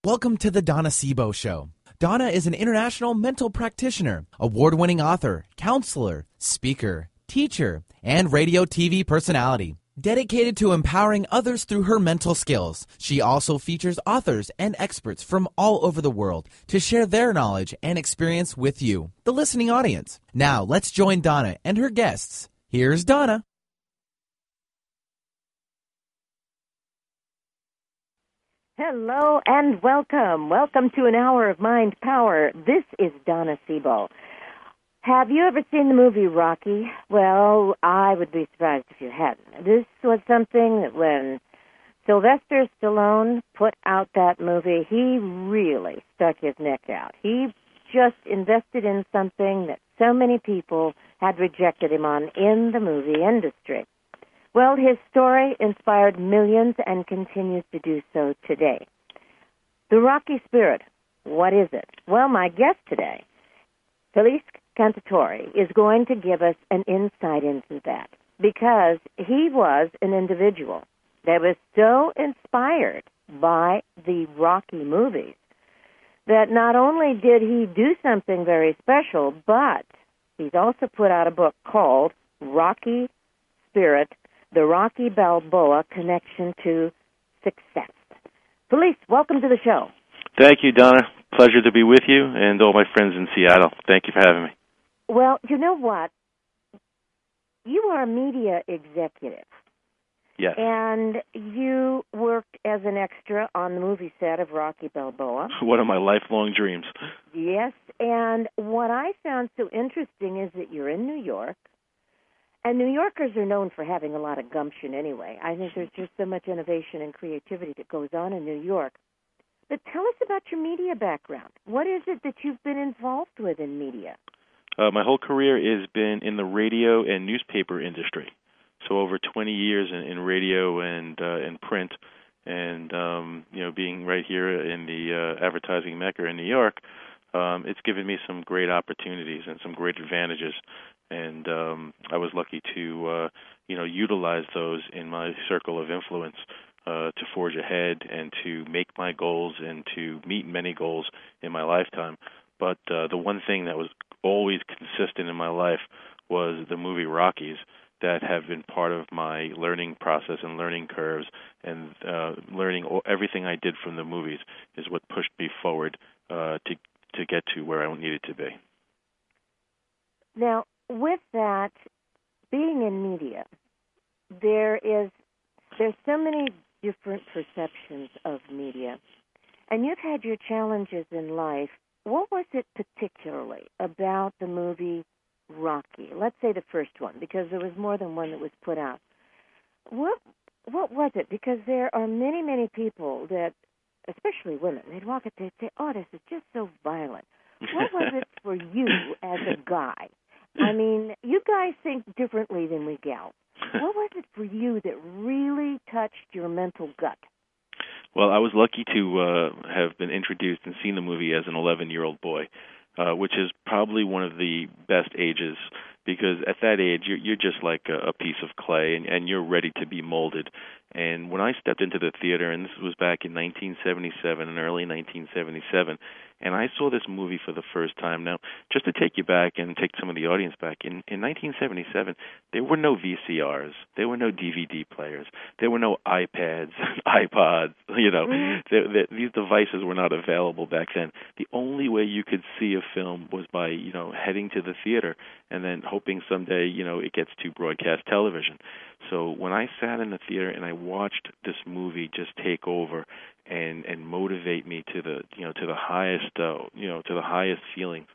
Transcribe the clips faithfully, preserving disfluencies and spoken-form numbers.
Welcome to the Donna Sebo Show. Donna is an international mental practitioner, award-winning author, counselor, speaker, teacher, and radio T V personality. Dedicated to empowering others through her mental skills, she also features authors and experts from all over the world to share their knowledge and experience with you, the listening audience. Now, let's join Donna and her guests. Here's Donna. Hello and welcome. Welcome to an hour of mind power. This is Donna Sebo. Have you ever seen the movie Rocky? Well, I would be surprised if you hadn't. This was something that when Sylvester Stallone put out that movie, he really stuck his neck out. He just invested in something that so many people had rejected him on in the movie industry. Well, his story inspired millions and continues to do so today. The Rocky Spirit, what is it? Well, my guest today, Felice Cantatori, is going to give us an insight into that because he was an individual that was so inspired by the Rocky movies that not only did he do something very special, but he's also put out a book called Rocky Spirit, The Rocky Balboa Connection to Success. Felice, welcome to the show. Thank you, Donna. Pleasure to be with you and all my friends in Seattle. Thank you for having me. Well, you know what? You are a media executive. Yes. And you worked as an extra on the movie set of Rocky Balboa. One of my lifelong dreams. Yes, and what I found so interesting is that you're in New York. And New Yorkers are known for having a lot of gumption anyway. I think there's just so much innovation and creativity that goes on in New York. But tell us about your media background. What is it that you've been involved with in media? Uh, my whole career has been in the radio and newspaper industry. So over twenty years in, in radio and uh, and print. And, um, you know, being right here in the uh, advertising mecca in New York, um, it's given me some great opportunities and some great advantages. And um, I was lucky to, uh, you know, utilize those in my circle of influence uh, to forge ahead and to make my goals and to meet many goals in my lifetime. But uh, the one thing that was always consistent in my life was the movie Rockies that have been part of my learning process and learning curves, and uh, learning all, everything I did from the movies is what pushed me forward uh, to to get to where I needed to be. Now, with that, being in media, there is there's so many different perceptions of media, and you've had your challenges in life. What was it particularly about the movie Rocky? Let's say the first one, because there was more than one that was put out. What what was it? Because there are many, many people that, especially women, they'd walk up, they'd say, "Oh, this is just so violent." What was it for you as a guy? I mean, you guys think differently than we gals. What was it for you that really touched your mental gut? Well, I was lucky to uh, have been introduced and seen the movie as an eleven-year-old boy, uh, which is probably one of the best ages, because at that age, you're, you're just like a, a piece of clay, and, and you're ready to be molded. And when I stepped into the theater, and this was back in nineteen seventy-seven and early nineteen seventy-seven, and I saw this movie for the first time. Now, just to take you back and take some of the audience back, in, in nineteen seventy-seven, there were no V C Rs. There were no D V D players. There were no iPads, iPods. You know, mm-hmm. there, there, these devices were not available back then. The only way you could see a film was by, you know, heading to the theater and then hoping someday, you know, it gets to broadcast television. So when I sat in the theater and I watched this movie just take over and and motivate me to the you know to the highest uh, you know to the highest feelings,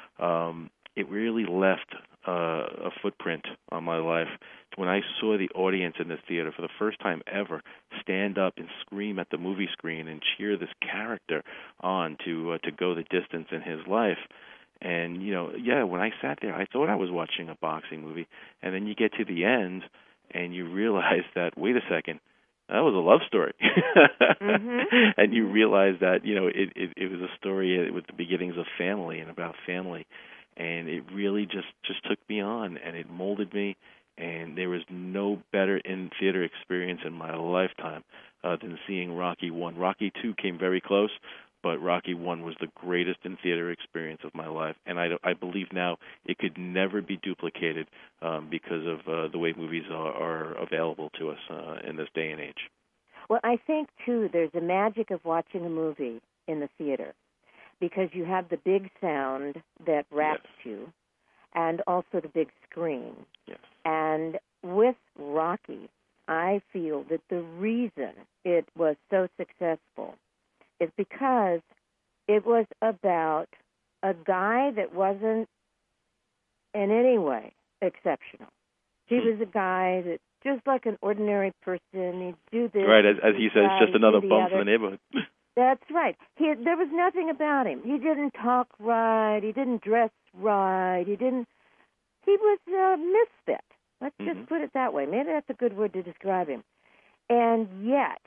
um, it really left uh, a footprint on my life. When I saw the audience in the theater for the first time ever stand up and scream at the movie screen and cheer this character on to uh, to go the distance in his life. And, you know, yeah, when I sat there, I thought I was watching a boxing movie. And then you get to the end, and you realize that, wait a second, that was a love story. mm-hmm. And you realize that, you know, it, it, it was a story with the beginnings of family and about family. And it really just, just took me on, and it molded me. And there was no better in-theater experience in my lifetime uh, than seeing Rocky one. Rocky two came very close, but Rocky One was the greatest in theater experience of my life, and I, I believe now it could never be duplicated um, because of uh, the way movies are, are available to us uh, in this day and age. Well, I think, too, there's a magic of watching a movie in the theater because you have the big sound that wraps yes. you and also the big screen. Yes. And with Rocky, I feel that the reason it was so successful is because it was about a guy that wasn't in any way exceptional. He was a guy that, just like an ordinary person, he'd do this. Right, as, as he says, that, just another bum other. for the neighborhood. That's right. He, there was nothing about him. He didn't talk right. He didn't dress right. He didn't. He was a misfit. Let's mm-hmm. just put it that way. Maybe that's a good word to describe him. And yet,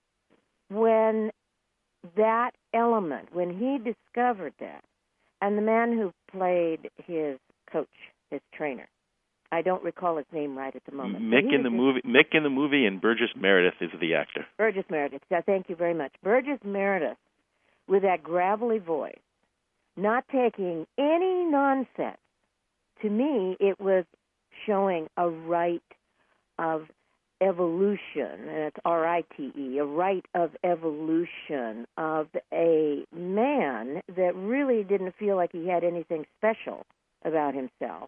when that element, when he discovered that, and the man who played his coach, his trainer, I don't recall his name right at the moment. Mick in the movie, Mick in the movie, and Burgess Meredith is the actor. Burgess Meredith. Yeah, thank you very much. Burgess Meredith, with that gravelly voice, not taking any nonsense. To me, it was showing a rite of evolution, and it's R I T E, a rite of evolution of a man that really didn't feel like he had anything special about himself,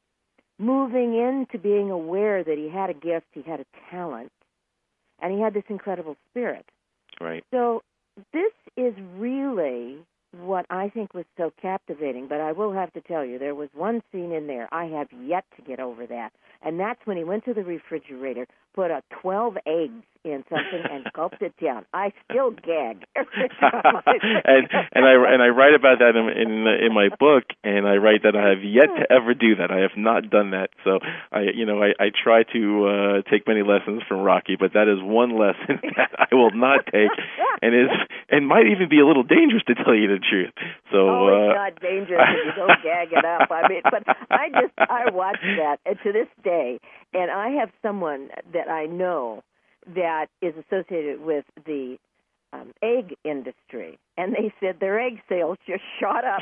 moving into being aware that he had a gift, he had a talent, and he had this incredible spirit. Right. So this is really what I think was so captivating, but I will have to tell you, there was one scene in there, I have yet to get over that, and that's when he went to the refrigerator, put a twelve eggs in something, and gulped it down. I still gag every time. and and I and I write about that in in, in my book, and I write that I have yet to ever do that. I have not done that. So I you know I, I try to uh, take many lessons from Rocky, but that is one lesson that I will not take, and is and might even be a little dangerous, to tell you the truth. So oh, it's uh, not dangerous if you don't gag it up. I mean, but I just I watch that, and to this day, and I have someone that I know that is associated with the um, egg industry, and they said their egg sales just shot up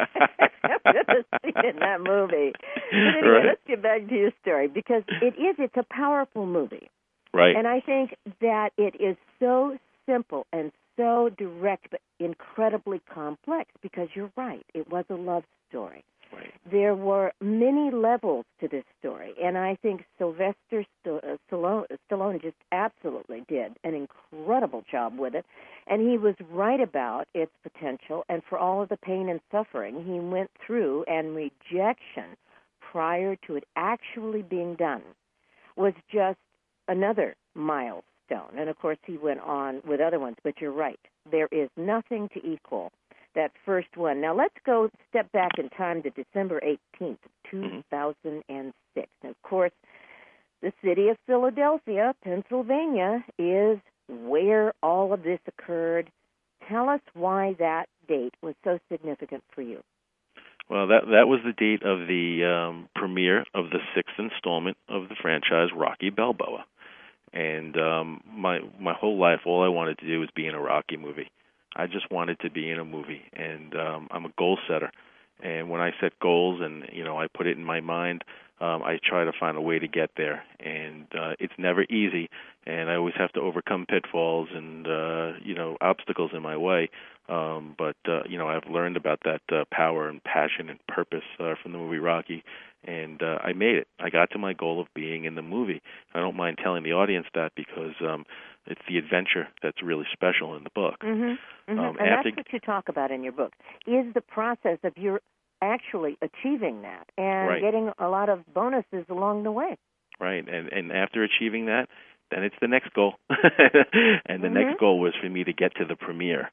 after the scene in that movie. But anyway, right. let's get back to your story, because it is, it's a powerful movie. Right. And I think that it is so simple and so direct, but incredibly complex, because you're right, it was a love story. Right. There were many levels to this story, and I think Sylvester Stallone, Stallone just absolutely did an incredible job with it, and he was right about its potential, and for all of the pain and suffering he went through and rejection prior to it actually being done was just another milestone. And, of course, he went on with other ones, but you're right. There is nothing to equal that first one. Now, let's go step back in time to December eighteenth, two thousand six. And, of course, the city of Philadelphia, Pennsylvania, is where all of this occurred. Tell us why that date was so significant for you. Well, that that was the date of the um, premiere of the sixth installment of the franchise, Rocky Balboa. And um, my my whole life, all I wanted to do was be in a Rocky movie. I just wanted to be in a movie, and um, I'm a goal setter. And when I set goals, and you know, I put it in my mind, um, I try to find a way to get there. And uh, it's never easy, and I always have to overcome pitfalls and uh, you know, obstacles in my way. Um, but uh, you know, I've learned about that uh, power and passion and purpose uh, from the movie Rocky, and uh, I made it. I got to my goal of being in the movie. I don't mind telling the audience that, because um, it's the adventure that's really special in the book. Mm-hmm. Mm-hmm. Um, and after, that's what you talk about in your book, is the process of your actually achieving that and right. getting a lot of bonuses along the way. Right, and and after achieving that, then it's the next goal. And the mm-hmm. next goal was for me to get to the premiere.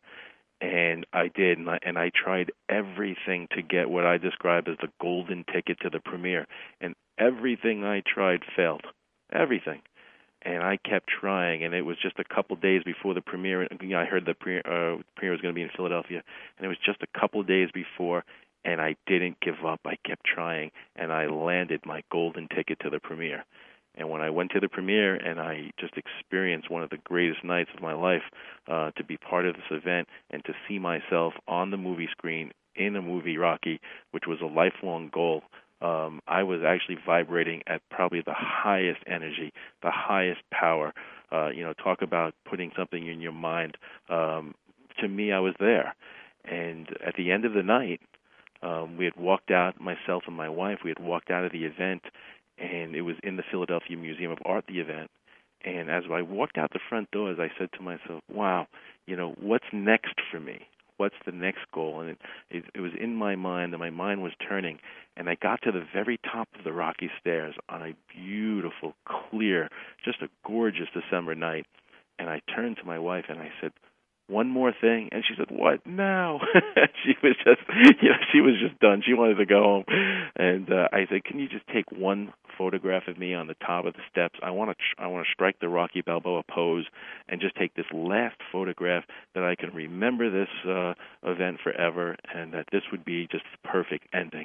And I did, and I, and I tried everything to get what I describe as the golden ticket to the premiere. And everything I tried failed. Everything. And I kept trying, and it was just a couple days before the premiere. You know, I heard the premiere, uh, premiere was going to be in Philadelphia, and it was just a couple days before, and I didn't give up. I kept trying, and I landed my golden ticket to the premiere. And when I went to the premiere and I just experienced one of the greatest nights of my life, uh, to be part of this event and to see myself on the movie screen in a movie, Rocky, which was a lifelong goal, um, I was actually vibrating at probably the highest energy, the highest power. Uh, you know, talk about putting something in your mind. Um, to me, I was there. And at the end of the night, um, we had walked out, myself and my wife, we had walked out of the event, and it was in the Philadelphia Museum of Art, the event. And as I walked out the front doors, I said to myself, wow, you know, what's next for me? What's the next goal? And it, it, it was in my mind, and my mind was turning. And I got to the very top of the Rocky Stairs on a beautiful, clear, just a gorgeous December night. And I turned to my wife and I said, one more thing. And she said, what now? she was just, you know, she was just done. She wanted to go home. And uh, I said, can you just take one photograph of me on the top of the steps? I want to, tr- I want to strike the Rocky Balboa pose and just take this last photograph that I can remember this uh, event forever, and that this would be just the perfect ending.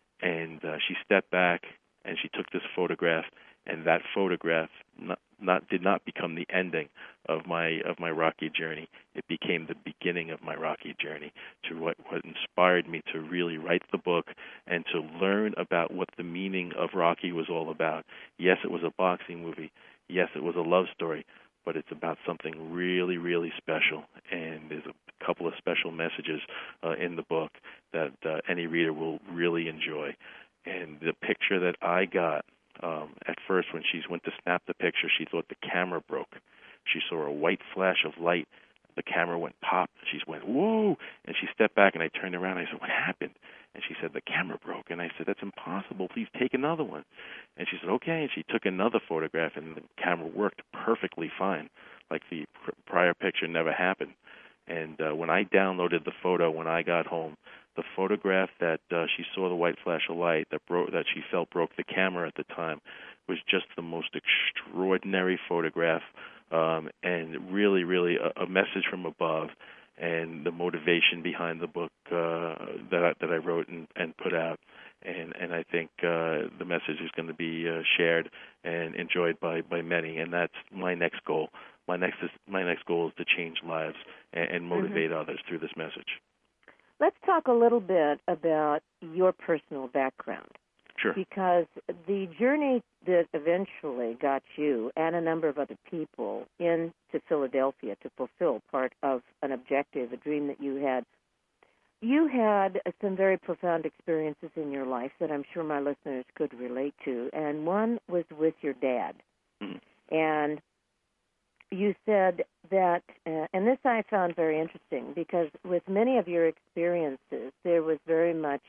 And uh, she stepped back and she took this photograph, and that photograph not, not did not become the ending of my of my Rocky journey. It became the beginning of my Rocky journey, to what, what inspired me to really write the book and to learn about what the meaning of Rocky was all about. Yes, it was a boxing movie. Yes, it was a love story, but it's about something really, really special. And there's a couple of special messages uh, in the book that uh, any reader will really enjoy. And the picture that I got, um, at first when she went to snap the picture, she thought the camera broke. She saw a white flash of light. The camera went pop. She went, whoa, and she stepped back, and I turned around. And I said, what happened? And she said, the camera broke. And I said, that's impossible. Please take another one. And she said, okay. And she took another photograph, and the camera worked perfectly fine, like the pr- prior picture never happened. And uh, when I downloaded the photo when I got home, the photograph that uh, she saw the white flash of light that broke, that she felt broke the camera at the time, was just the most extraordinary photograph, um, and really, really a, a message from above, and the motivation behind the book uh, that I, that I wrote and, and put out. And and I think uh, the message is going to be uh, shared and enjoyed by, by many, and that's my next goal. My next is, my next goal is to change lives and, and motivate mm-hmm. others through this message. Let's talk a little bit about your personal background. Sure. Because the journey that eventually got you and a number of other people into Philadelphia to fulfill part of an objective, a dream that you had, you had some very profound experiences in your life that I'm sure my listeners could relate to, and one was with your dad. Mm-hmm. And you said that, uh, and this I found very interesting, because with many of your experiences, there was very much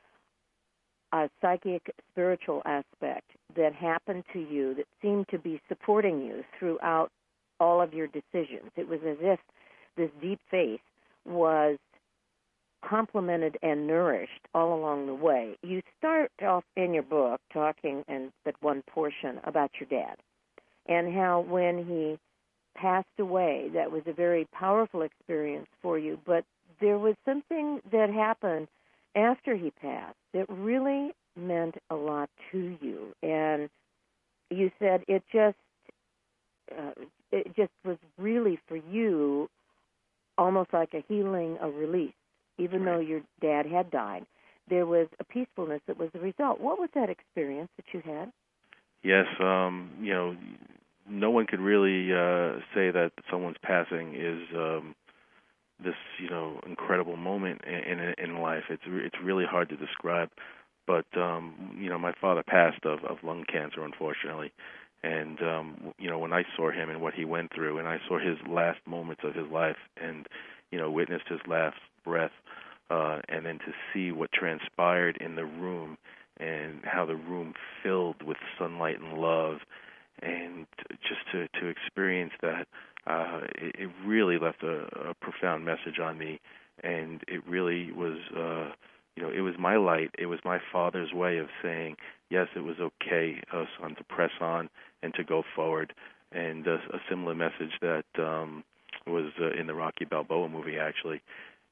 a psychic, spiritual aspect that happened to you that seemed to be supporting you throughout all of your decisions. It was as if this deep faith was complemented and nourished all along the way. You start off in your book talking, in but one portion, about your dad and how when he passed away, that was a very powerful experience for you, but there was something that happened after he passed that really meant a lot to you. And you said it just uh, it just was really for you almost like a healing, a release. Even though your dad had died, there was a peacefulness that was the result. What was that experience that you had? Yes, um, you know, no one could really uh, say that someone's passing is um, this, you know, incredible moment in in, in life. It's re- it's really hard to describe. But um, you know, my father passed of, of lung cancer, unfortunately, and um, you know, when I saw him and what he went through, and I saw his last moments of his life, and you know, witnessed his last breath, uh, and then to see what transpired in the room and how the room filled with sunlight and love, and just to, to experience that, uh, it, it really left a, a profound message on me, and it really was, uh, you know, it was my light. It was my father's way of saying, yes, it was okay, uh, son, to press on and to go forward, and uh, a similar message that um, was uh, in the Rocky Balboa movie, actually.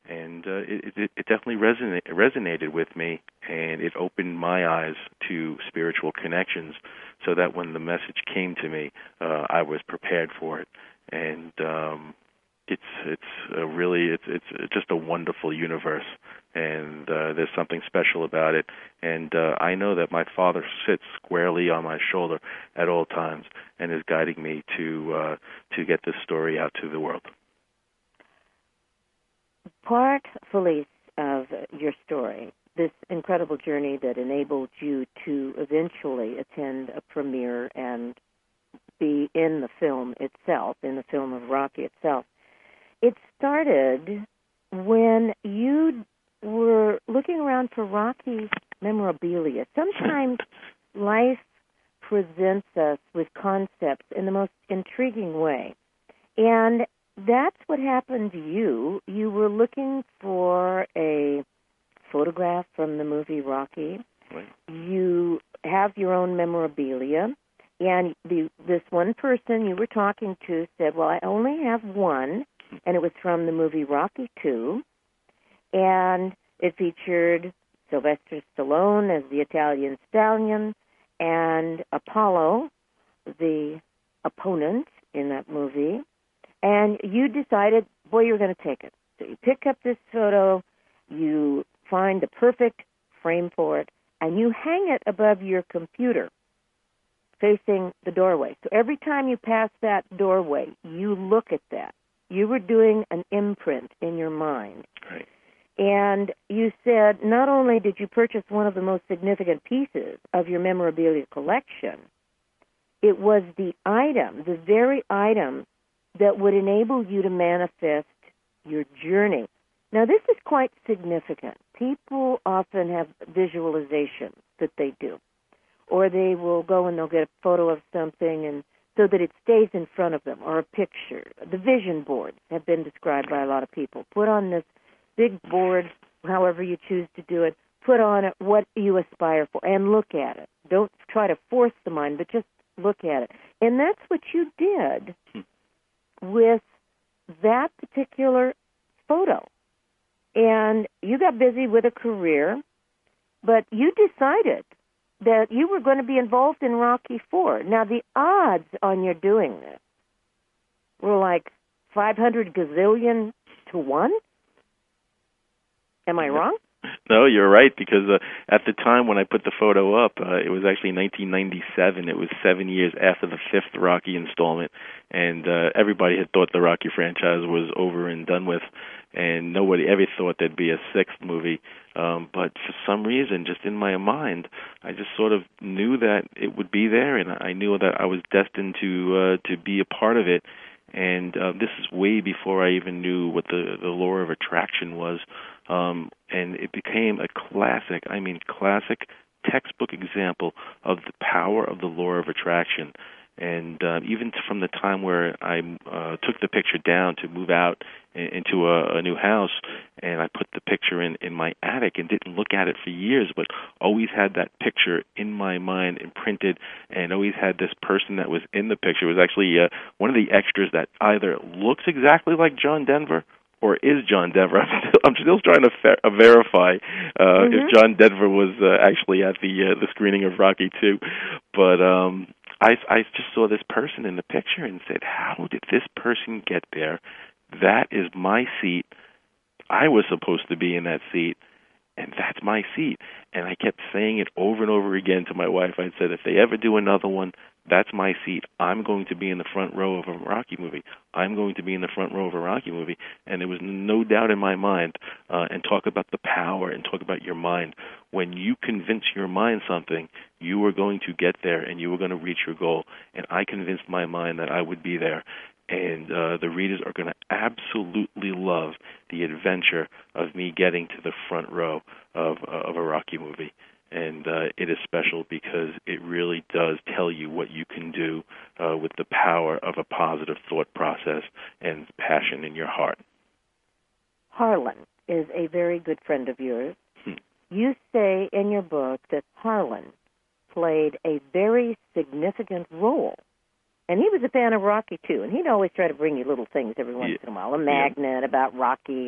And uh, it, it, it definitely resonate, resonated with me, and it opened my eyes to spiritual connections, so that when the message came to me, uh, I was prepared for it. And um, it's it's a really it's it's just a wonderful universe, and uh, there's something special about it. And uh, I know that my Father sits squarely on my shoulder at all times and is guiding me to uh, to get this story out to the world. Part, Felice, of your story, this incredible journey that enabled you to eventually attend a premiere and be in the film itself, in the film of Rocky itself, it started when you were looking around for Rocky memorabilia. Sometimes life presents us with concepts in the most intriguing way. And that's what happened to you. You were looking for a photograph from the movie Rocky. Right. You have your own memorabilia. And the, this one person you were talking to said, well, I only have one, and it was from the movie Rocky two, and it featured Sylvester Stallone as the Italian stallion and Apollo, the opponent in that movie, and you decided, boy, you're going to take it. So you pick up this photo, you find the perfect frame for it, and you hang it above your computer, facing the doorway. So every time you pass that doorway, you look at that. You were doing an imprint in your mind. Right. And you said not only did you purchase one of the most significant pieces of your memorabilia collection, it was the item, the very item that would enable you to manifest your journey. Now, this is quite significant. People often have visualizations that they do. Or they will go and they'll get a photo of something and so that it stays in front of them, or a picture. The vision boards have been described by a lot of people. Put on this big board, however you choose to do it, put on it what you aspire for and look at it. Don't try to force the mind, but just look at it. And that's what you did with that particular photo. And you got busy with a career, but you decided that you were going to be involved in Rocky four. Now, the odds on your doing this were like five hundred gazillion to one? Am I wrong? No, you're right, because uh, at the time when I put the photo up, uh, it was actually nineteen ninety-seven. It was seven years after the fifth Rocky installment, and uh, everybody had thought the Rocky franchise was over and done with, and nobody ever thought there'd be a sixth movie. Um, but for some reason, just in my mind, I just sort of knew that it would be there, and I knew that I was destined to uh, to be a part of it. And uh, this is way before I even knew what the, the law of attraction was. Um, and it became a classic, I mean classic, textbook example of the power of the law of attraction. And uh, even from the time where I uh, took the picture down to move out in, into a, a new house, and I put the picture in, in my attic and didn't look at it for years, but always had that picture in my mind imprinted, and always had this person that was in the picture. It was actually uh, one of the extras that either looks exactly like John Denver or is John Denver. I'm still, I'm still trying to fer- uh, verify uh, mm-hmm. if John Denver was uh, actually at the uh, the screening of Rocky two. But um, I, I just saw this person in the picture and said, how did this person get there? That is my seat. I was supposed to be in that seat, and that's my seat. And I kept saying it over and over again to my wife. I said, if they ever do another one, that's my seat. I'm going to be in the front row of a Rocky movie. I'm going to be in the front row of a Rocky movie. And there was no doubt in my mind, uh, and talk about the power and talk about your mind. When you convince your mind something, you are going to get there and you are going to reach your goal. And I convinced my mind that I would be there. And uh, the readers are going to absolutely love the adventure of me getting to the front row of, uh, of a Rocky movie. And uh, it is special because it really does tell you what you can do uh, with the power of a positive thought process and passion in your heart. Harlan is a very good friend of yours. Hmm. You say in your book that Harlan played a very significant role. And he was a fan of Rocky, too. And he'd always try to bring you little things every once yeah. in a while, a magnet yeah. about Rocky or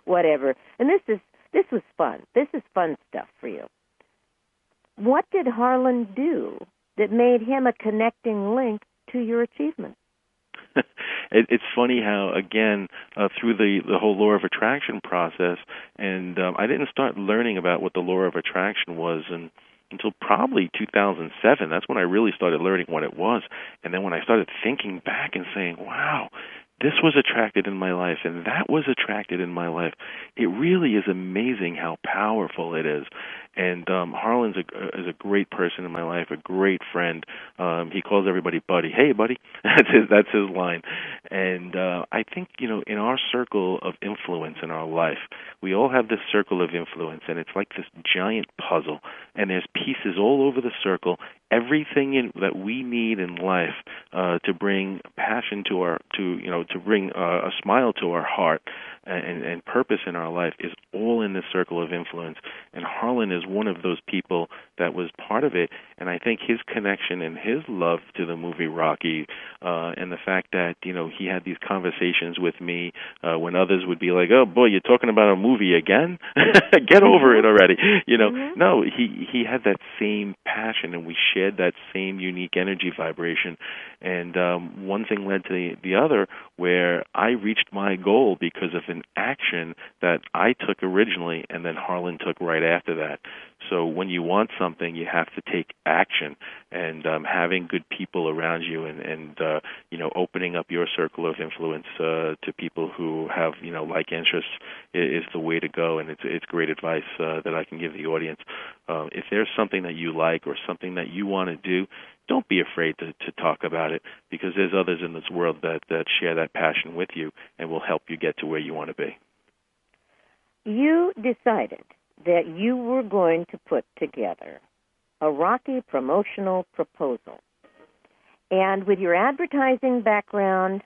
whatever. And this is this was fun. This is fun stuff for you. What did Harlan do that made him a connecting link to your achievement? it, it's funny how, again, uh, through the, the whole law of attraction process, and um, I didn't start learning about what the law of attraction was and, until probably two thousand seven. That's when I really started learning what it was. And then when I started thinking back and saying, wow, this was attracted in my life, and that was attracted in my life. It really is amazing how powerful it is. And um, Harlan's a, is a great person in my life, a great friend. Um, he calls everybody buddy. Hey, buddy. That's his, that's his line. And uh, I think, you know, in our circle of influence in our life, we all have this circle of influence, and it's like this giant puzzle. And there's pieces all over the circle. Everything in, that we need in life uh, to bring passion to our, to you know, to bring uh, a smile to our heart and, and purpose in our life is all in this circle of influence. And Harlan is one of those people that was part of it. And I think his connection and his love to the movie Rocky, uh, and the fact that, you know, he had these conversations with me uh, when others would be like, "Oh boy, you're talking about a movie again? Get over it already." You know, mm-hmm. No, he he had that same passion, and we shared that same unique energy vibration. And um, one thing led to the, the other, where I reached my goal because of an action that I took originally, and then Harlan took right after that. So when you want something, you have to take action, and um, having good people around you, and, and uh, you know, opening up your circle of influence uh, to people who have, you know, like interests is, is the way to go. And it's it's great advice uh, that I can give the audience. Uh, if there's something that you like or something that you want to do, don't be afraid to, to talk about it, because there's others in this world that, that share that passion with you and will help you get to where you want to be. You decided that you were going to put together a Rocky promotional proposal. And with your advertising background,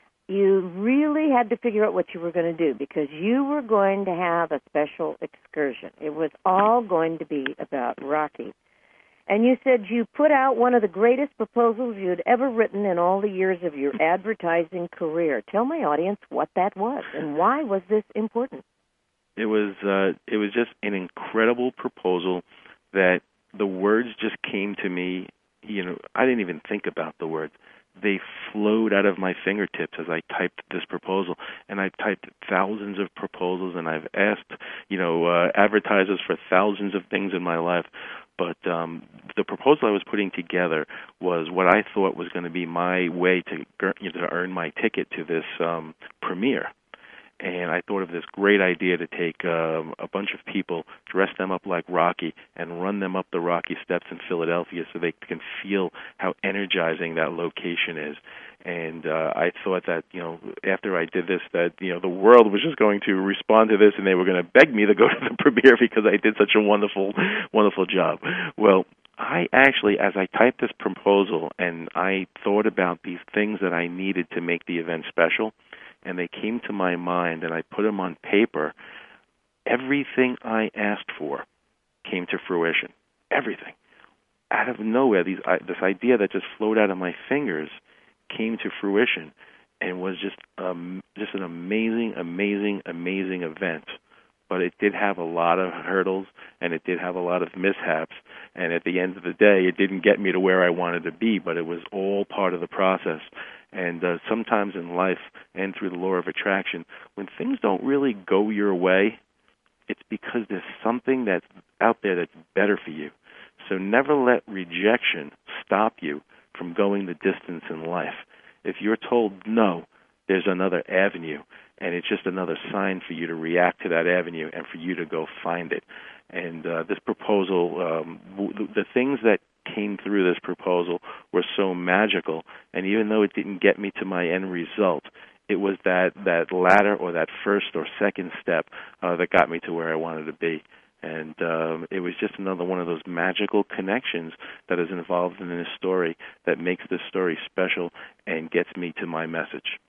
you really had to figure out what you were going to do, because you were going to have a special excursion. It was all going to be about Rocky. And you said you put out one of the greatest proposals you had ever written in all the years of your advertising career. Tell my audience what that was, and why was this important? It was uh, it was just an incredible proposal that the words just came to me. You know, I didn't even think about the words. They flowed out of my fingertips as I typed this proposal. And I've typed thousands of proposals, and I've asked, you know, uh, advertisers for thousands of things in my life. But um, the proposal I was putting together was what I thought was going to be my way to, you know, to earn my ticket to this um, premiere. And I thought of this great idea to take um, a bunch of people, dress them up like Rocky, and run them up the Rocky steps in Philadelphia so they can feel how energizing that location is. And uh, I thought that, you know, after I did this, that, you know, the world was just going to respond to this, and they were going to beg me to go to the premiere because I did such a wonderful, wonderful job. Well, I actually, as I typed this proposal and I thought about these things that I needed to make the event special, and they came to my mind, and I put them on paper, everything I asked for came to fruition. Everything. Out of nowhere, these, I, this idea that just flowed out of my fingers came to fruition, and was just um, just an amazing, amazing, amazing event. But it did have a lot of hurdles, and it did have a lot of mishaps, and at the end of the day, it didn't get me to where I wanted to be, but it was all part of the process. And uh, sometimes in life, and through the law of attraction, when things don't really go your way, it's because there's something that's out there that's better for you. So never let rejection stop you from going the distance in life. If you're told no, there's another avenue, and it's just another sign for you to react to that avenue and for you to go find it. And uh, this proposal, um, w- the things that came through this proposal were so magical, and even though it didn't get me to my end result, it was that, that ladder or that first or second step uh, that got me to where I wanted to be. And um, it was just another one of those magical connections that is involved in this story that makes this story special and gets me to my message.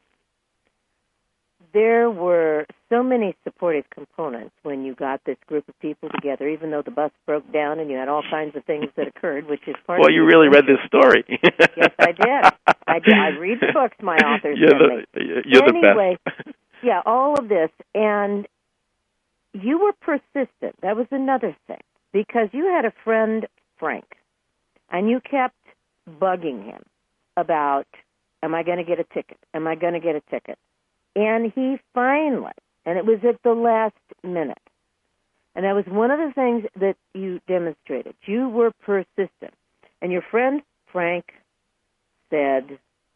There were so many supportive components when you got this group of people together, even though the bus broke down and you had all kinds of things that occurred, which is part well, of you really read this story. Yes, I did. I did. I read the books my authors you're send the, me. You're anyway, the best. Yeah, all of this. And you were persistent. That was another thing, because you had a friend, Frank, and you kept bugging him about, am I going to get a ticket? Am I going to get a ticket? And he finally, and it was at the last minute, and that was one of the things that you demonstrated. You were persistent. And your friend, Frank, said,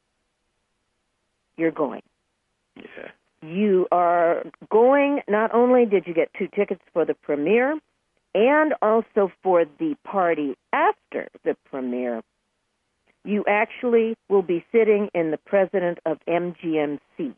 you're going. Yeah. You are going. Not only did you get two tickets for the premiere, and also for the party after the premiere, you actually will be sitting in the president of M G M seats.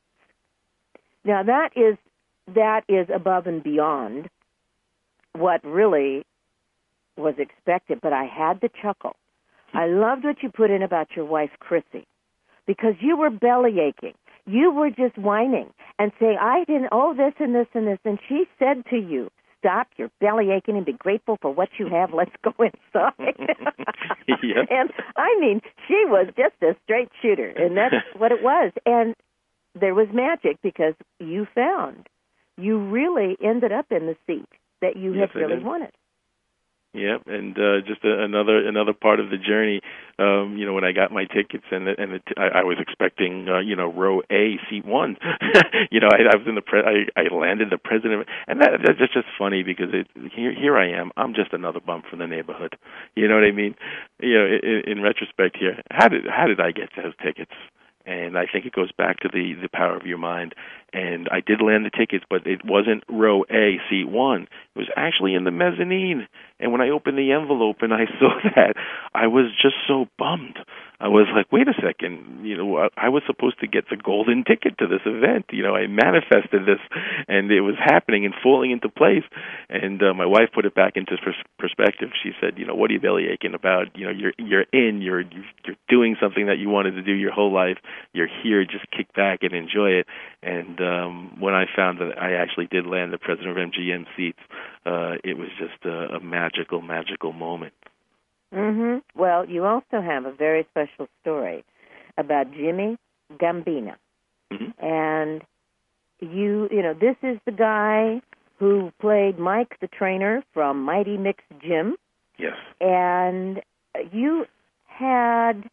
Now, that is that is above and beyond what really was expected, but I had to chuckle. I loved what you put in about your wife, Chrissy, because you were belly aching. You were just whining and saying, I didn't, oh, this and this and this. And she said to you, stop, you're belly aching, and be grateful for what you have. Let's go inside. Yep. And, I mean, she was just a straight shooter, and that's what it was. And there was magic, because you found you really ended up in the seat that you Yes, had really wanted. Yep, and uh, just a, another another part of the journey. Um, you know, when I got my tickets, and the, and the t- I, I was expecting, uh, you know, row A, seat one. you know, I, I was in the pre- I, I landed the president, and that that's just funny, because it, here here I am. I'm just another bum from the neighborhood. You know what I mean? You know, in, in retrospect, here, how did how did I get those tickets? And I think it goes back to the, the power of your mind. And I did land the tickets, but it wasn't row A, seat one. It was actually in the mezzanine. And when I opened the envelope and I saw that, I was just so bummed. I was like, wait a second, you know, I was supposed to get the golden ticket to this event. You know, I manifested this, and it was happening and falling into place. And uh, my wife put it back into pers- perspective. She said, you know, what are you belly aching about? You know, you're you're in, you're you're doing something that you wanted to do your whole life. You're here, just kick back and enjoy it. And um, when I found that I actually did land the president of M G M seats, uh, it was just a, a magical, magical moment. Mm-hmm. Well, you also have a very special story about Jimmy Gambino. Mm-hmm. And you, you know, this is the guy who played Mike the trainer from Mighty Mixed Gym. Yes. And you had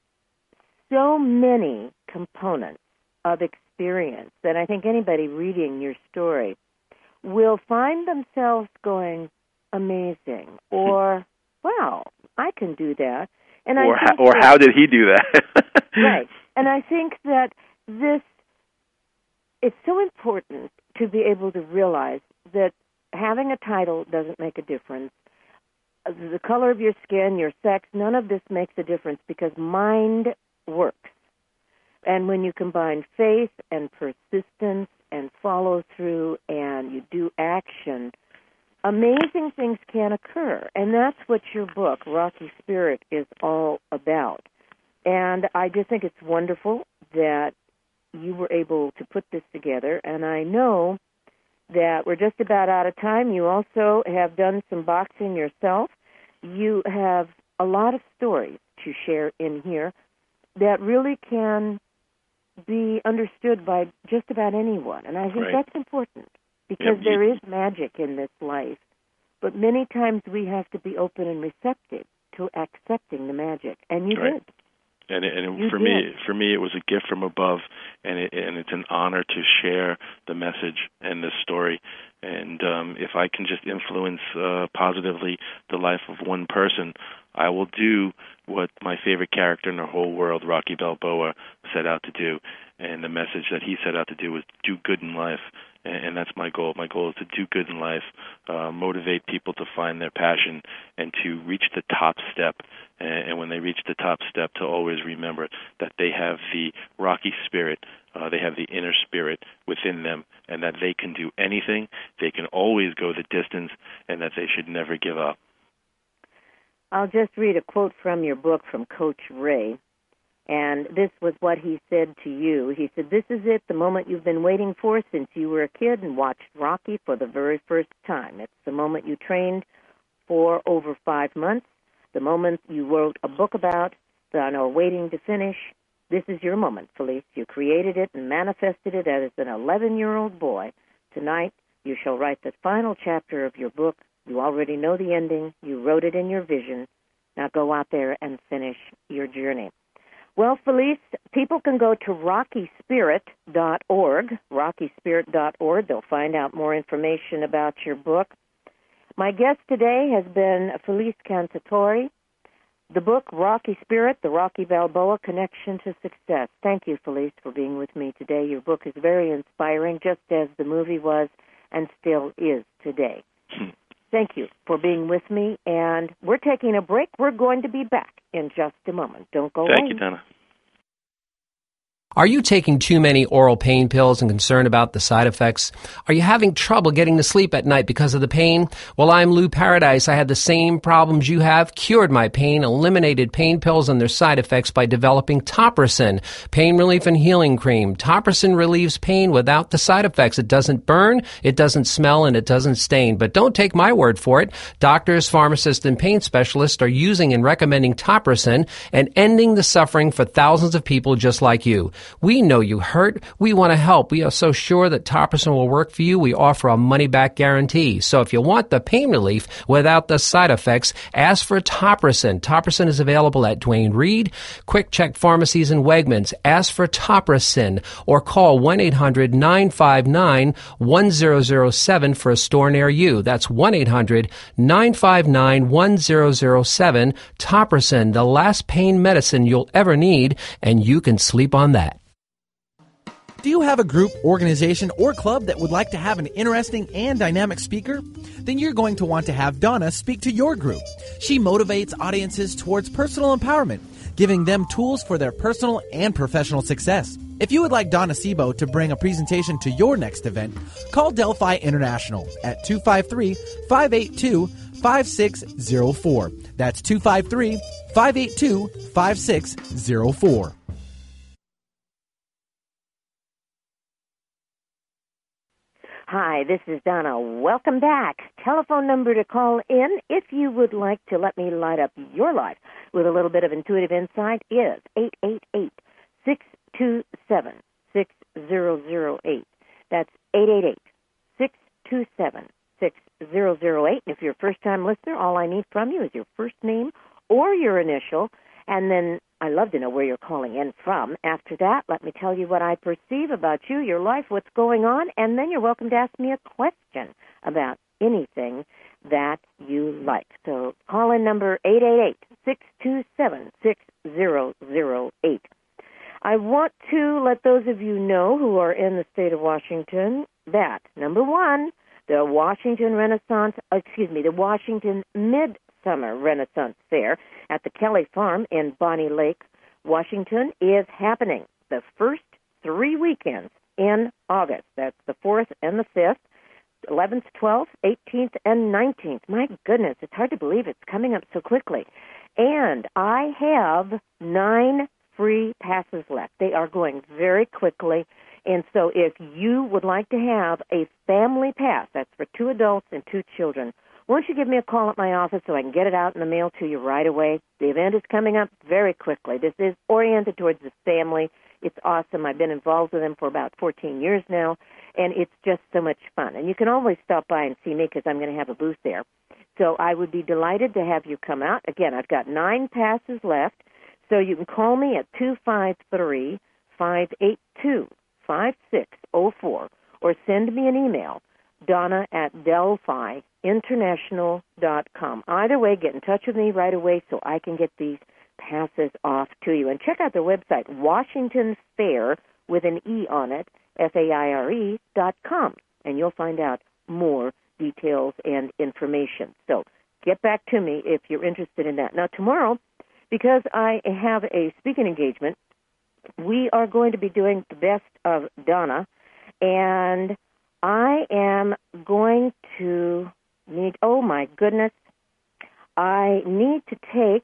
so many components of experience that I think anybody reading your story will find themselves going, amazing, or, wow, I can do that. And or I think how, or that, how did he do that? Right. And I think that this, it's so important to be able to realize that having a title doesn't make a difference. The color of your skin, your sex, none of this makes a difference, because mind works. And when you combine faith and persistence and follow through and you do action, amazing things can occur. And that's what your book, Rocky Spirit, is all about. And I just think it's wonderful that you were able to put this together. And I know that we're just about out of time. You also have done some boxing yourself. You have a lot of stories to share in here that really can be understood by just about anyone. And I think Right. that's important, because Yep. there is magic in this life. But many times we have to be open and receptive to accepting the magic. And you Right. did. And, it, and it, You for did. me, for me, it was a gift from above, and it, and it's an honor to share the message and this story. And um, if I can just influence uh, positively the life of one person, I will do what my favorite character in the whole world, Rocky Balboa, set out to do. And the message that he set out to do was do good in life. And, and that's my goal. My goal is to do good in life, uh, motivate people to find their passion, and to reach the top step. And, and when they reach the top step, to always remember that they have the Rocky spirit, uh, they have the inner spirit within them, and that they can do anything, they can always go the distance, and that they should never give up. I'll just read a quote from your book from Coach Ray. And this was what he said to you. He said, "This is it, the moment you've been waiting for since you were a kid and watched Rocky for the very first time. It's the moment you trained for over five months, the moment you wrote a book about, and are waiting to finish. This is your moment, Felice. You created it and manifested it as an eleven-year-old boy. Tonight, You shall write the final chapter of your book. You already know the ending. You wrote it in your vision. Now go out there and finish your journey. Well, Felice, people can go to rocky spirit dot org, rocky spirit dot org. They'll find out more information about your book. My guest today has been Felice Cantatori. The book, Rocky Spirit, The Rocky Balboa Connection to Success. Thank you, Felice, for being with me today. Your book is very inspiring, just as the movie was and still is today. Thank you for being with me, and we're taking a break. We're going to be back in just a moment. Don't go away. Thank you, Donna. Are you taking too many oral pain pills and concerned about the side effects? Are you having trouble getting to sleep at night because of the pain? Well, I'm Lou Paradise. I had the same problems you have, cured my pain, eliminated pain pills and their side effects by developing Topricin, pain relief and healing cream. Topricin relieves pain without the side effects. It doesn't burn, it doesn't smell, and it doesn't stain. But don't take my word for it. Doctors, pharmacists, and pain specialists are using and recommending Topricin and ending the suffering for thousands of people just like you. We know you hurt. We want to help. We are so sure that Topricin will work for you. We offer a money-back guarantee. So if you want the pain relief without the side effects, ask for Topricin. Topricin is available at Duane Reade, Quick Check Pharmacies, and Wegmans. Ask for Topricin or call one eight hundred nine five nine one zero zero seven for a store near you. That's one eight hundred nine five nine one zero zero seven. Topricin, the last pain medicine you'll ever need, and you can sleep on that. Do you have a group, organization, or club that would like to have an interesting and dynamic speaker? Then you're going to want to have Donna speak to your group. She motivates audiences towards personal empowerment, giving them tools for their personal and professional success. If you would like Donna Sebo to bring a presentation to your next event, call Delphi International at two five three, five eight two, five six zero four. That's two five three, five eight two, five six zero four. Hi, this is Donna. Welcome back. Telephone number to call in if you would like to let me light up your life with a little bit of intuitive insight is eight eight eight, six two seven, six zero zero eight. That's eight eight eight, six two seven, six zero zero eight. And if you're a first-time listener, all I need from you is your first name or your initial, and then I'd love to know where you're calling in from. After that, let me tell you what I perceive about you, your life, what's going on, and then you're welcome to ask me a question about anything that you like. So call in number eight eight eight, six two seven, six zero zero eight. I want to let those of you know who are in the state of Washington that, number one, the Washington Renaissance, excuse me, the Washington Midsummer Renaissance Fair at the Kelly Farm in Bonnie Lake, Washington, is happening the first three weekends in August. That's the fourth and the fifth, eleventh, twelfth, eighteenth, and nineteenth. My goodness, it's hard to believe it's coming up so quickly. And I have nine free passes left. They are going very quickly. And so if you would like to have a family pass, that's for two adults and two children, won't you give me a call at my office so I can get it out in the mail to you right away? The event is coming up very quickly. This is oriented towards the family. It's awesome. I've been involved with them for about fourteen years now, and it's just so much fun. And you can always stop by and see me because I'm going to have a booth there. So I would be delighted to have you come out. Again, I've got nine passes left, so you can call me at two five three, five eight two, five six zero four or send me an email, Donna at Delphi International dot com. Either way, get in touch with me right away so I can get these passes off to you. And check out their website, Washington Fair, with an E on it, F A I R E dot com, and you'll find out more details and information. So get back to me if you're interested in that. Now, tomorrow, because I have a speaking engagement, we are going to be doing the best of Donna, and I am going to need, oh my goodness, I need to take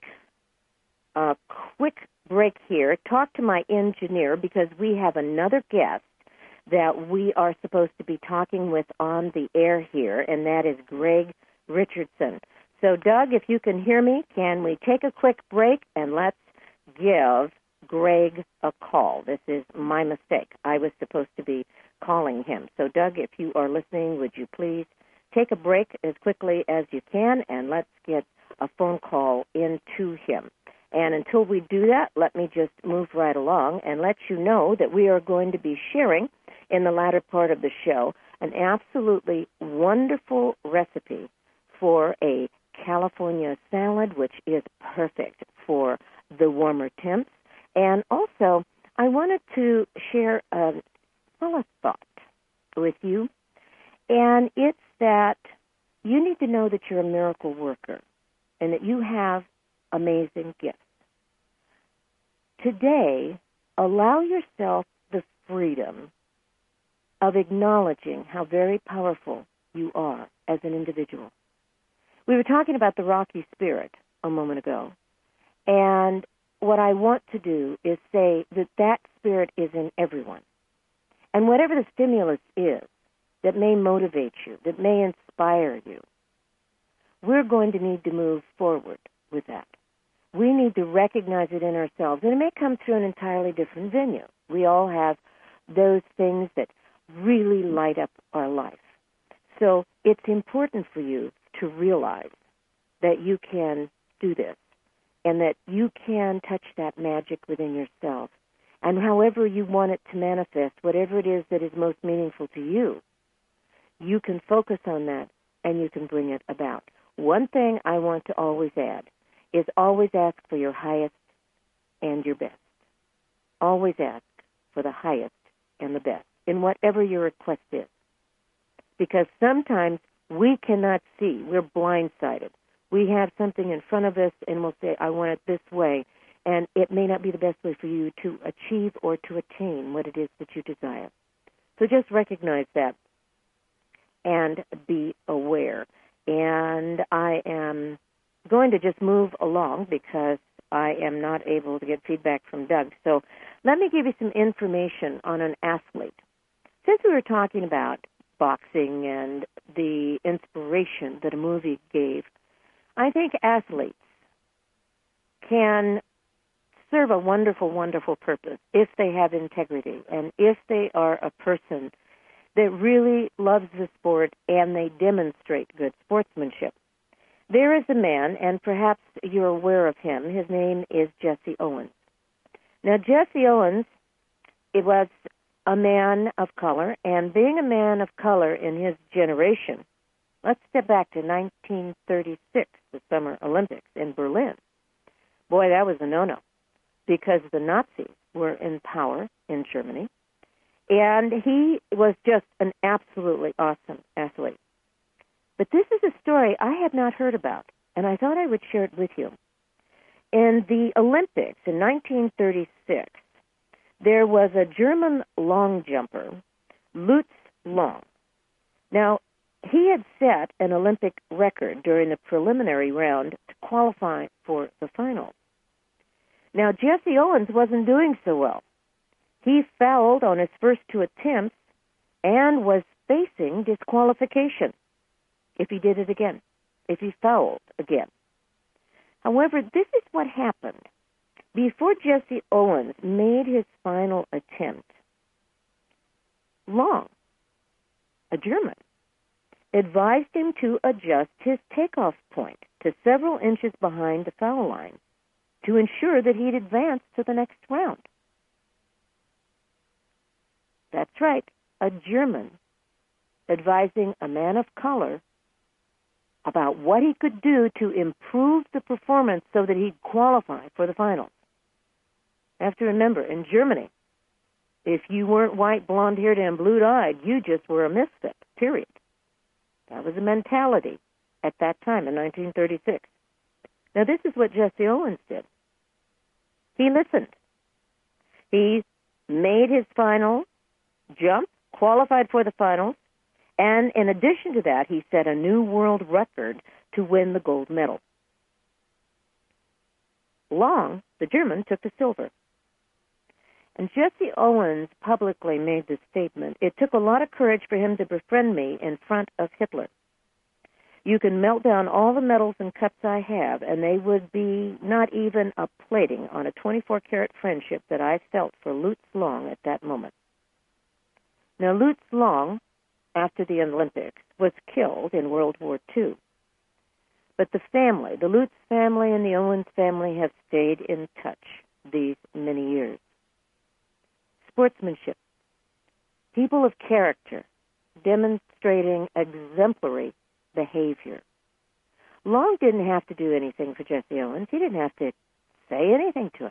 a quick break here, talk to my engineer, because we have another guest that we are supposed to be talking with on the air here, and that is Greg Richardson. So, Doug, if you can hear me, can we take a quick break, and let's give Greg a call. This is my mistake. I was supposed to be calling him. So, Doug, if you are listening, would you please take a break as quickly as you can, and let's get a phone call into him. And until we do that, let me just move right along and let you know that we are going to be sharing in the latter part of the show an absolutely wonderful recipe for a California salad, which is perfect for the warmer temps. And also, I wanted to share a, well, a thought with you, and it's that you need to know that you're a miracle worker and that you have amazing gifts. Today, allow yourself the freedom of acknowledging how very powerful you are as an individual. We were talking about the Rocky spirit a moment ago, and what I want to do is say that that spirit is in everyone. And whatever the stimulus is that may motivate you, that may inspire you, we're going to need to move forward with that. We need to recognize it in ourselves, and it may come through an entirely different venue. We all have those things that really light up our life. So it's important for you to realize that you can do this and that you can touch that magic within yourself. And however you want it to manifest, whatever it is that is most meaningful to you, you can focus on that and you can bring it about. One thing I want to always add is always ask for your highest and your best. Always ask for the highest and the best in whatever your request is. Because sometimes we cannot see. We're blindsided. We have something in front of us and we'll say, I want it this way. And it may not be the best way for you to achieve or to attain what it is that you desire. So just recognize that and be aware. And I am going to just move along because I am not able to get feedback from Doug. So let me give you some information on an athlete. Since we were talking about boxing and the inspiration that a movie gave, I think athletes can serve a wonderful, wonderful purpose if they have integrity and if they are a person that really loves the sport and they demonstrate good sportsmanship. There is a man, and perhaps you're aware of him. His name is Jesse Owens. Now, Jesse Owens, it was a man of color, and being a man of color in his generation, let's step back to nineteen thirty-six, the Summer Olympics in Berlin. Boy, that was a no-no, because the Nazis were in power in Germany, and he was just an absolutely awesome athlete. But this is a story I had not heard about, and I thought I would share it with you. In the Olympics in nineteen thirty-six, there was a German long jumper, Lutz Long. Now, he had set an Olympic record during the preliminary round to qualify for the finals. Now, Jesse Owens wasn't doing so well. He fouled on his first two attempts and was facing disqualification if he did it again, if he fouled again. However, this is what happened. Before Jesse Owens made his final attempt, Long, a German, advised him to adjust his takeoff point to several inches behind the foul line to ensure that he'd advance to the next round. That's right, a German advising a man of color about what he could do to improve the performance so that he'd qualify for the finals. You have to remember, in Germany, if you weren't white, blonde-haired, and blue-eyed, you just were a misfit, period. That was the mentality at that time in nineteen thirty-six. Now, this is what Jesse Owens did. He listened. He made his final jump, qualified for the finals, and in addition to that, he set a new world record to win the gold medal. Long, the German, took the silver. And Jesse Owens publicly made this statement. It took a lot of courage for him to befriend me in front of Hitler. You can melt down all the medals and cups I have, and they would be not even a plating on a twenty-four karat friendship that I felt for Lutz Long at that moment. Now, Lutz Long, after the Olympics, was killed in World War Two. But the family, the Lutz family and the Owens family, have stayed in touch these many years. Sportsmanship. People of character, demonstrating exemplary behavior. Long didn't have to do anything for Jesse Owens. He didn't have to say anything to him.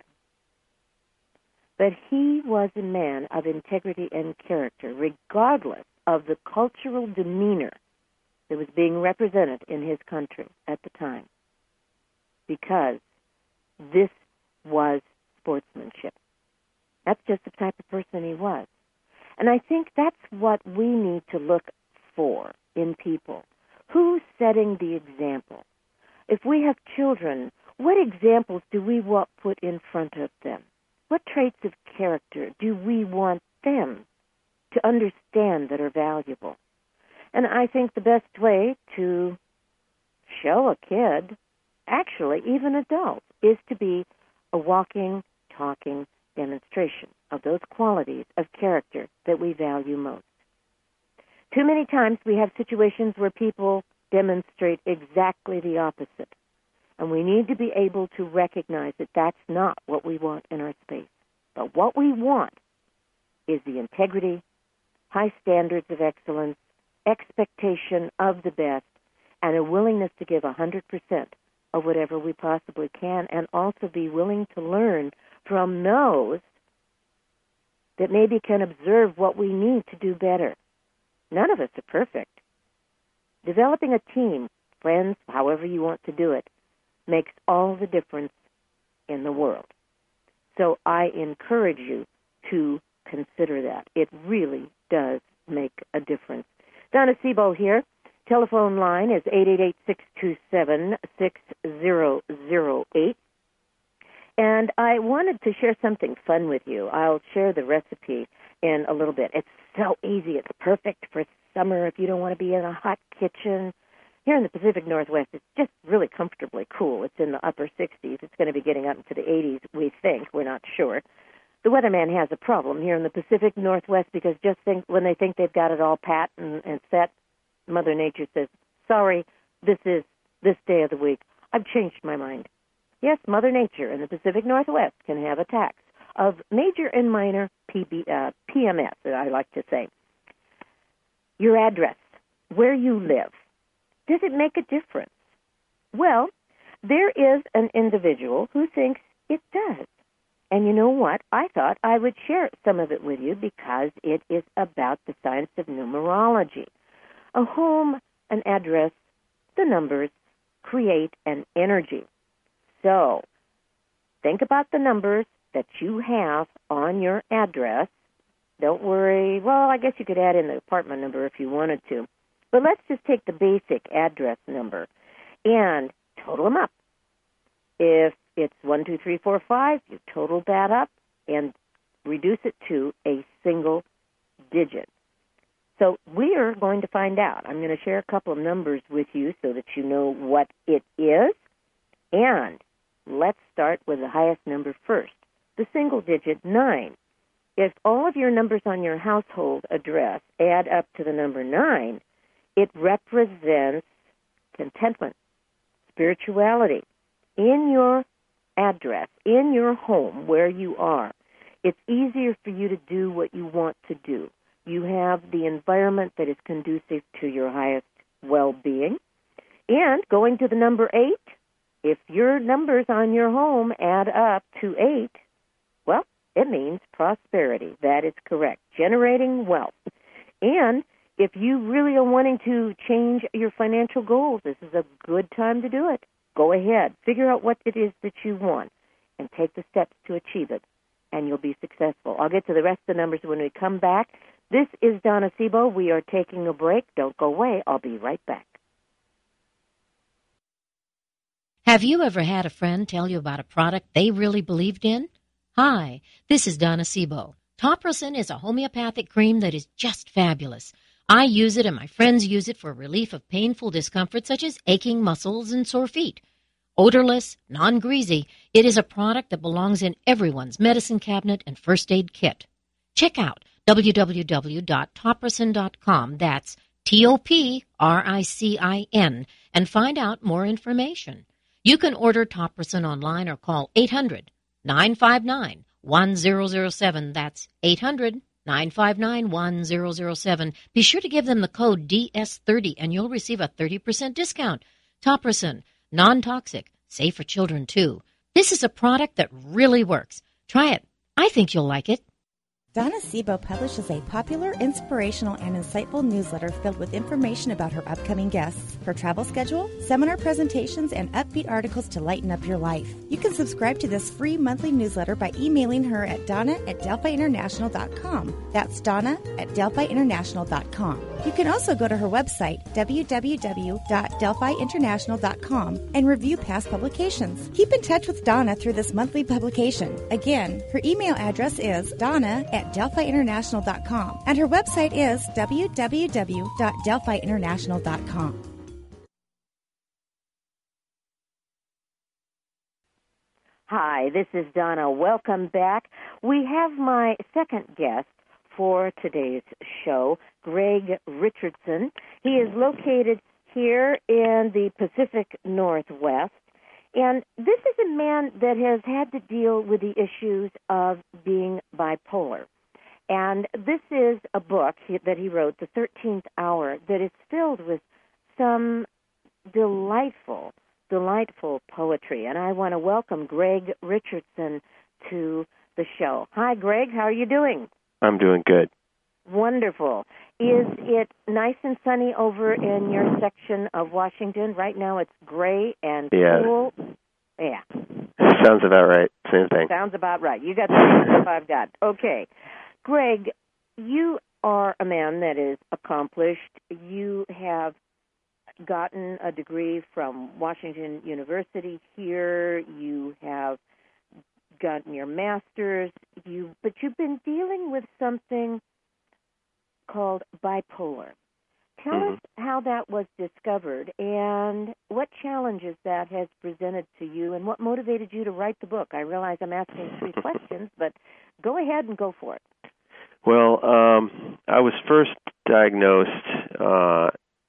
But he was a man of integrity and character, regardless of the cultural demeanor that was being represented in his country at the time, because this was sportsmanship. That's just the type of person he was. And I think that's what we need to look for in people. Who's setting the example? If we have children, what examples do we want put in front of them? What traits of character do we want them to understand that are valuable? And I think the best way to show a kid, actually even adults, is to be a walking, talking demonstration of those qualities of character that we value most. Too many times we have situations where people demonstrate exactly the opposite, and we need to be able to recognize that that's not what we want in our space. But what we want is the integrity, high standards of excellence, expectation of the best, and a willingness to give one hundred percent of whatever we possibly can, and also be willing to learn from those that maybe can observe what we need to do better. None of us are perfect. Developing a team, friends, however you want to do it, makes all the difference in the world. So I encourage you to consider that. It really does make a difference. Donna Sebo here. Telephone line is eight eight eight, six two seven, six zero zero eight. And I wanted to share something fun with you. I'll share the recipe in a little bit. It's so easy. It's perfect for summer if you don't want to be in a hot kitchen. Here in the Pacific Northwest, it's just really comfortably cool. It's in the upper sixties. It's going to be getting up into the eighties, we think. We're not sure. The weatherman has a problem here in the Pacific Northwest because just think when they think they've got it all pat and, and set, Mother Nature says, sorry, this is this day of the week. I've changed my mind. Yes, Mother Nature in the Pacific Northwest can have attacks of major and minor P B, uh, P M S, I like to say. Your address, where you live, does it make a difference? Well, there is an individual who thinks it does. And you know what? I thought I would share some of it with you because it is about the science of numerology. A home, an address, the numbers create an energy. So, think about the numbers that you have on your address. Don't worry. Well, I guess you could add in the apartment number if you wanted to. But let's just take the basic address number and total them up. If it's one, two, three, four, five, you total that up and reduce it to a single digit. So we are going to find out. I'm going to share a couple of numbers with you so that you know what it is. And let's start with the highest number first, the single digit nine. If all of your numbers on your household address add up to the number nine, it represents contentment, spirituality. In your address, in your home, where you are, it's easier for you to do what you want to do. You have the environment that is conducive to your highest well-being. And going to the number eight, if your numbers on your home add up to eight, well, it means prosperity. That is correct. Generating wealth. And if you really are wanting to change your financial goals, this is a good time to do it. Go ahead. Figure out what it is that you want and take the steps to achieve it, and you'll be successful. I'll get to the rest of the numbers when we come back. This is Donna Sebo. We are taking a break. Don't go away. I'll be right back. Have you ever had a friend tell you about a product they really believed in? Hi, this is Donna Sebo. Topricin is a homeopathic cream that is just fabulous. I use it and my friends use it for relief of painful discomfort such as aching muscles and sore feet. Odorless, non-greasy, it is a product that belongs in everyone's medicine cabinet and first aid kit. Check out w w w dot topricin dot com, that's T O P R I C I N, and find out more information. You can order Topricin online or call eight hundred, nine five nine, one zero zero seven, that's eight hundred, nine five nine, one zero zero seven. Be sure to give them the code D S thirty and you'll receive a thirty percent discount. Topricin, non-toxic, safe for children too. This is a product that really works. Try it. I think you'll like it. Donna Sebo publishes a popular, inspirational, and insightful newsletter filled with information about her upcoming guests, her travel schedule, seminar presentations, and upbeat articles to lighten up your life. You can subscribe to this free monthly newsletter by emailing her at donna at delphi international dot com. That's Donna at delphi international dot com. You can also go to her website, w w w dot delphi international dot com, and review past publications. Keep in touch with Donna through this monthly publication. Again, her email address is donna at delphi international dot com, and her website is w w w dot delphi international dot com. Hi, this is Donna. Welcome back. We have my second guest for today's show, Greg Richardson. He is located here in the Pacific Northwest, and this is a man that has had to deal with the issues of being bipolar. And this is a book that he wrote, The thirteenth Hour, that is filled with some delightful, delightful poetry. And I want to welcome Greg Richardson to the show. Hi, Greg. How are you doing? I'm doing good. Wonderful. Is it nice and sunny over in your section of Washington? Right now it's gray and yeah. cool. Yeah. Sounds about right. Same thing. Sounds about right. You got the same stuff I've got. Okay. Greg, you are a man that is accomplished. You have gotten a degree from Washington University here. You have gotten your master's. You, but you've been dealing with something called bipolar. Tell mm-hmm. us how that was discovered and what challenges that has presented to you and what motivated you to write the book. I realize I'm asking three questions, but go ahead and go for it. Well, um, I was first diagnosed, uh,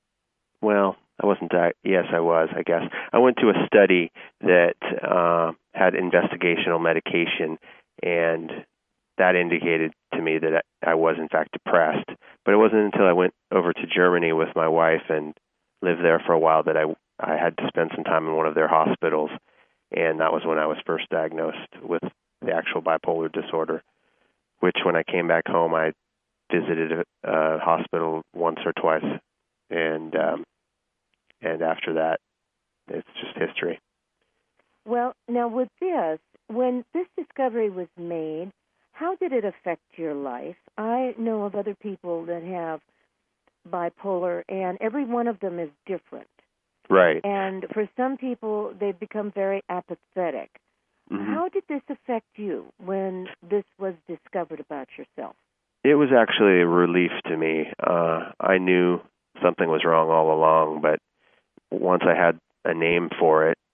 well, I wasn't di- yes, I was, I guess. I went to a study that uh, had investigational medication, and that indicated to me that I was, in fact, depressed. But it wasn't until I went over to Germany with my wife and lived there for a while that I, I had to spend some time in one of their hospitals, and that was when I was first diagnosed with the actual bipolar disorder, which when I came back home, I visited a, a hospital once or twice, and um, and after that, it's just history. Well, now with this, when this discovery was made, how did it affect your life? I know of other people that have bipolar, and every one of them is different. Right. And for some people, they've become very apathetic. Mm-hmm. How did this affect you when this was discovered about yourself? It was actually a relief to me. Uh, I knew something was wrong all along, but once I had a name for it,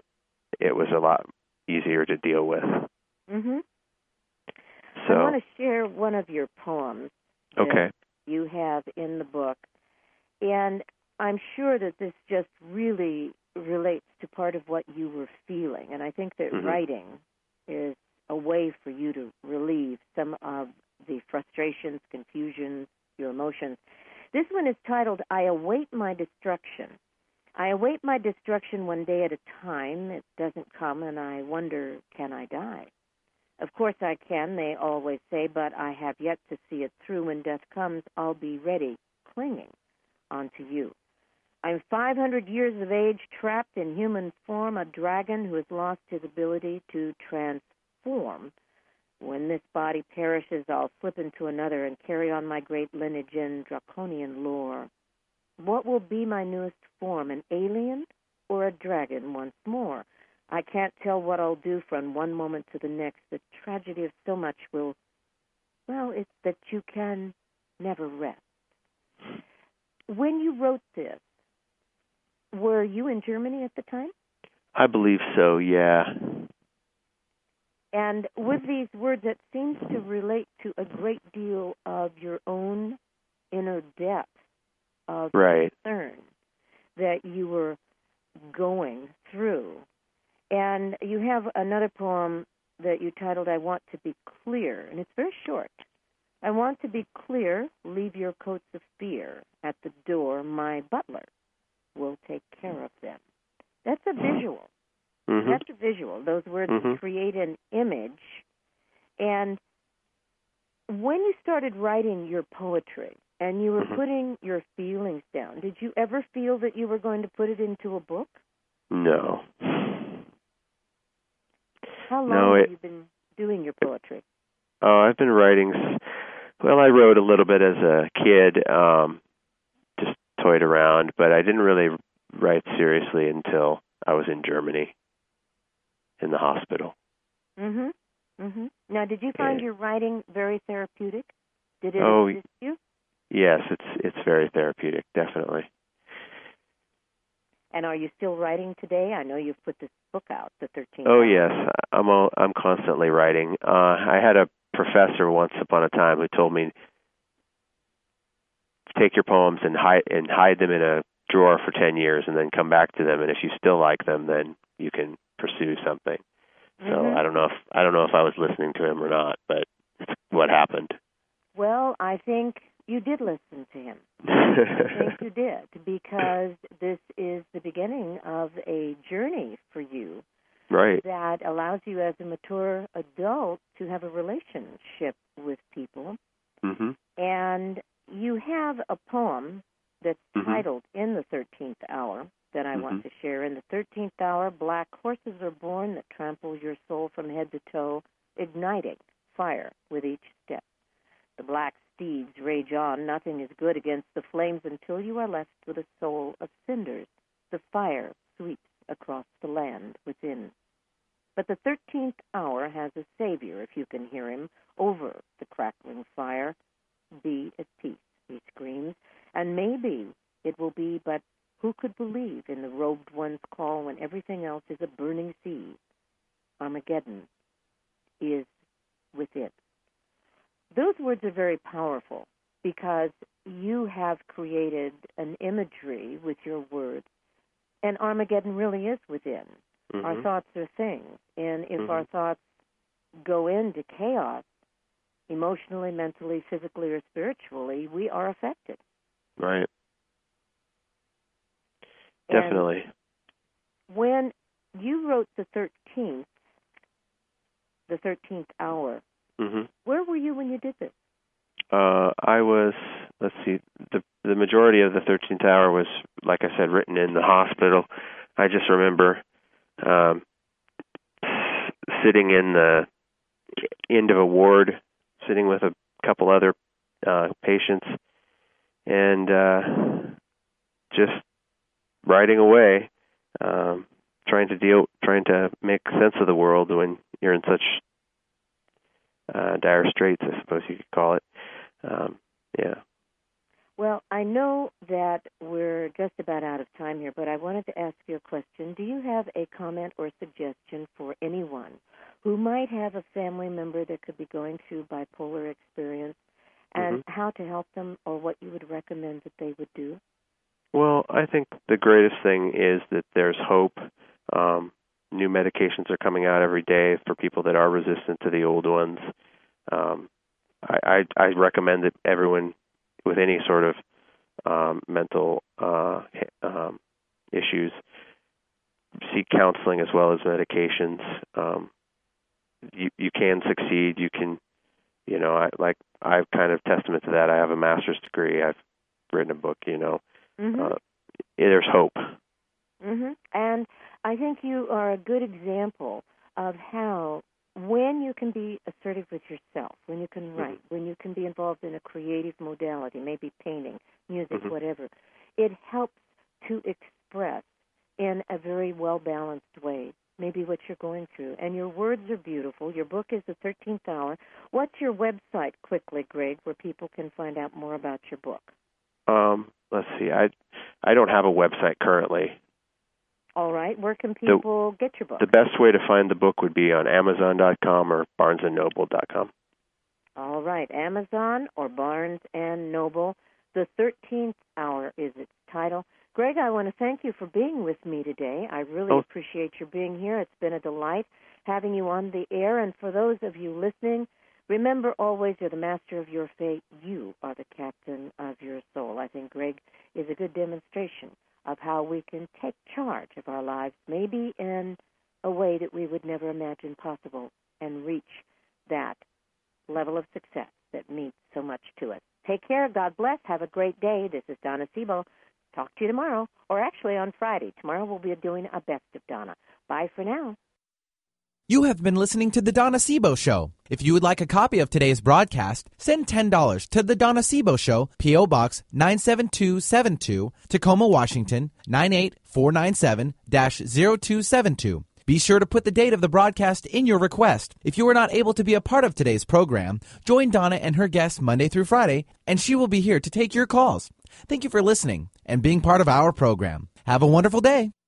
it was a lot easier to deal with. Mm-hmm. So, I want to share one of your poems that okay. you have in the book, and I'm sure that this just really relates to part of what you were feeling, and I think that mm-hmm. writing is a way for you to relieve some of the frustrations, confusions, your emotions. This one is titled, I Await My Destruction. I await my destruction one day at a time. It doesn't come, and I wonder, can I die? Of course I can, they always say, but I have yet to see it through. When death comes, I'll be ready, clinging onto you. I'm five hundred years of age, trapped in human form, a dragon who has lost his ability to transform. When this body perishes, I'll slip into another and carry on my great lineage in draconian lore. What will be my newest form, an alien or a dragon once more? I can't tell what I'll do from one moment to the next. The tragedy of so much will, well, it's that you can never rest. When you wrote this, were you in Germany at the time? I believe so, yeah. And with these words, it seems to relate to a great deal of your own inner depth of right. concern that you were going through. And you have another poem that you titled, I Want to Be Clear, and it's very short. I want to be clear, leave your coats of fear at the door, my butler will take care of them. That's a visual. Mm-hmm. That's a visual. Those words mm-hmm. create an image. And when you started writing your poetry and you were mm-hmm. putting your feelings down, did you ever feel that you were going to put it into a book? No. How long no, have it, you been doing your poetry? Oh, I've been writing. Well, I wrote a little bit as a kid, um, just toyed around, but I didn't really write seriously until I was in Germany, in the hospital. Mhm. Mhm. Now, did you find yeah. your writing very therapeutic? Did it oh, assist you? Yes, it's it's very therapeutic, definitely. And are you still writing today? I know you've put this book out, The thirteenth Oh, Hour. yes. I'm all, I'm constantly writing. Uh, I had a professor once upon a time who told me, take your poems and hide and hide them in a drawer for ten years and then come back to them, and if you still like them, then you can pursue something. Mm-hmm. So I don't know if I don't know if I was listening to him or not, but it's what happened. Well, I think you did listen to him. I think you did, because this is the beginning of a journey for you, right? That allows you as a mature adult to have a relationship with people. Mm-hmm. And you have a poem that's mm-hmm. titled In the thirteenth Hour that I mm-hmm. want to share. In the thirteenth hour, black horses are born that trample your soul from head to toe, igniting fire with each step. The black steeds rage on. Nothing is good against the flames until you are left with a soul of cinders. The fire sweeps across the land within. But the thirteenth hour has a savior, if you can hear him, over the crackling fire. Be at peace, he screams, and maybe it will be, but who could believe in the robed one's call when everything else is a burning sea? Armageddon is within. Those words are very powerful because you have created an imagery with your words, and Armageddon really is within. Mm-hmm. Our thoughts are things, and if mm-hmm. our thoughts go into chaos, emotionally, mentally, physically, or spiritually, we are affected. Right. And definitely. when you wrote the thirteenth, the thirteenth hour, mm-hmm. where were you when you did this? Uh, I was, let's see, the the majority of the thirteenth hour was, like I said, written in the hospital. I just remember um, sitting in the end of a ward, sitting with a couple other uh, patients, and uh, just writing away, um, trying to deal, trying to make sense of the world when you're in such uh, dire straits, I suppose you could call it. Um, yeah. Well, I know that we're just about out of time here, but I wanted to ask you a question. Do you have a comment or suggestion for anyone who might have a family member that could be going through bipolar experience, and mm-hmm. how to help them, or what you would recommend that they would do? Well, I think the greatest thing is that there's hope. Um, new medications are coming out every day for people that are resistant to the old ones. Um, I, I, I recommend that everyone with any sort of um, mental uh, um, issues seek counseling as well as medications. Um, you, you can succeed. You can, you know, I, like I'm kind of testament to that. I have a master's degree. I've written a book. You know, mm-hmm. uh, there's hope. Mm-hmm. And I think you are a good example of how, when you can be assertive with yourself, when you can write, mm-hmm. when you can be involved in a creative modality, maybe painting, music, mm-hmm. whatever, it helps to express in a very well-balanced way maybe what you're going through. And your words are beautiful. Your book is The thirteenth Hour. What's your website, quickly, Greg, where people can find out more about your book? um, let's see, I I don't have a website currently. All right. Where can people the, get your book? The best way to find the book would be on Amazon dot com or Barnes and Noble dot com. All right. Amazon or Barnes and Noble. The thirteenth Hour is its title. Greg, I want to thank you for being with me today. I really oh. appreciate your being here. It's been a delight having you on the air. And for those of you listening, remember always you're the master of your fate. You are the captain of your soul. I think Greg is a good demonstration of how we can take charge of our lives, maybe in a way that we would never imagine possible, and reach that level of success that means so much to us. Take care. God bless. Have a great day. This is Donna Sebo. Talk to you tomorrow, or actually on Friday. Tomorrow we'll be doing a Best of Donna. Bye for now. You have been listening to The Donna Sebo Show. If you would like a copy of today's broadcast, send ten dollars to The Donna Sebo Show, P O. Box nine seven two seven two, Tacoma, Washington, nine eight four nine seven dash zero two seven two. Be sure to put the date of the broadcast in your request. If you were not able to be a part of today's program, join Donna and her guests Monday through Friday, and she will be here to take your calls. Thank you for listening and being part of our program. Have a wonderful day.